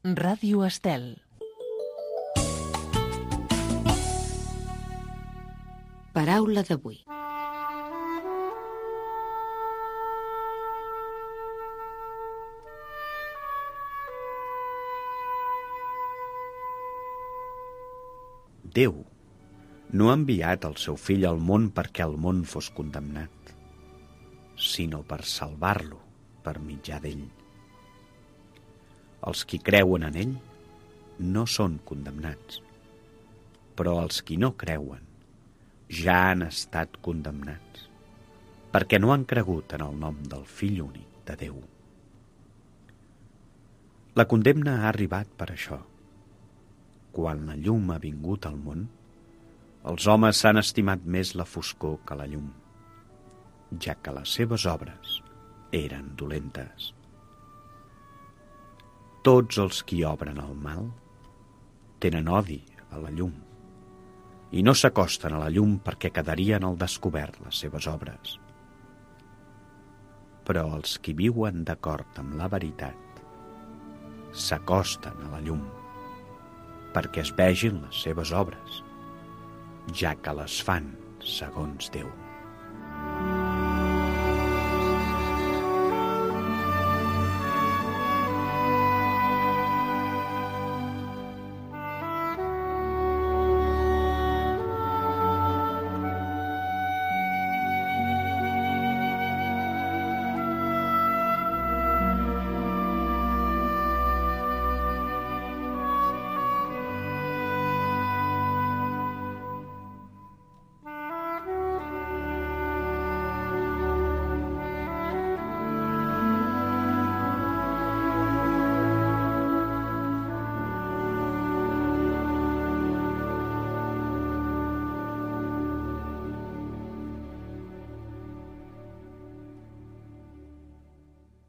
Ràdio Estel. Paraula d'avui. Déu no ha enviat el seu fill al món perquè el món fos condemnat, sinó per salvar-lo per mitjà d'ell. Els qui creuen en ell no són condemnats, però els qui no creuen ja han estat condemnats, perquè no han cregut en el nom del Fill únic de Déu. La condemna ha arribat per això. Quan la llum ha vingut al món, els homes s'han estimat més la foscor que la llum, ja que les seves obres eren dolentes. Tots els qui obren el mal tenen odi a la llum i no s'acosten a la llum perquè quedarien al descobert les seves obres. Però els qui viuen d'acord amb la veritat s'acosten a la llum perquè es vegin les seves obres, ja que les fan segons Déu.